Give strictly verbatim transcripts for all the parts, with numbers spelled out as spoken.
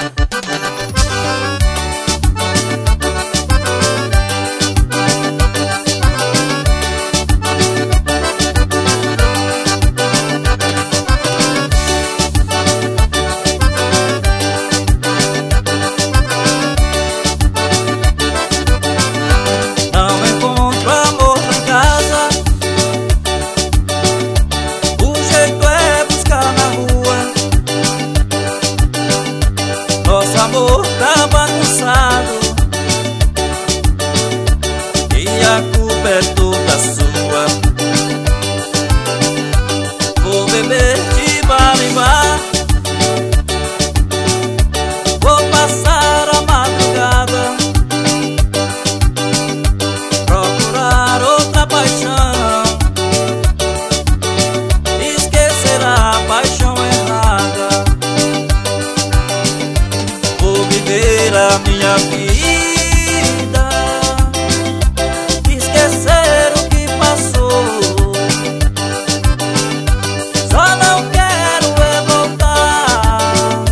Amor tá bagunçado e a culpa é toda sua. Vou beber de bar em bar, vou passar a madrugada, procurar outra paixão, esquecer a paixão errada. Vou viver a minha vida, esquecer o que passou. Só não quero é voltar,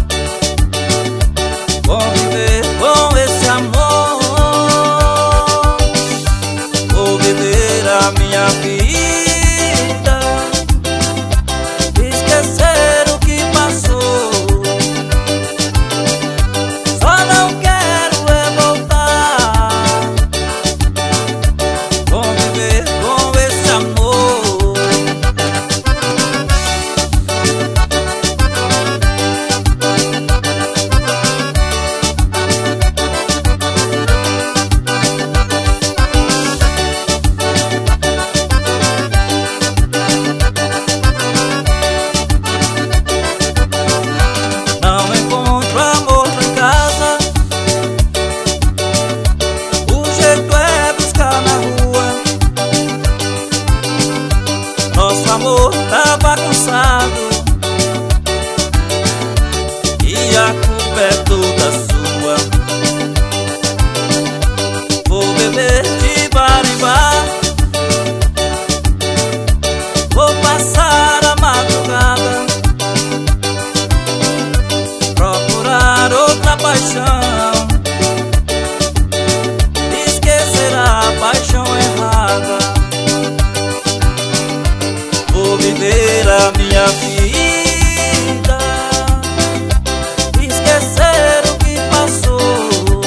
conviver com esse amor. Vou viver a minha vida, esquecer o que passou. Nosso amor tá bagunçado e a culpa é toda sua. Vou beber de bar em bar, vou passar a madrugada, procurar outra paixão, esquecer a paixão errada. Vou viver a minha vida, esquecer o que passou.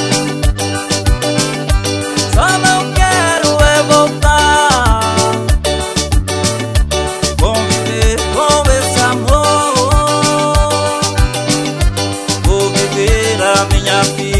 Só não quero é voltar, conviver com esse amor. Vou viver a minha vida.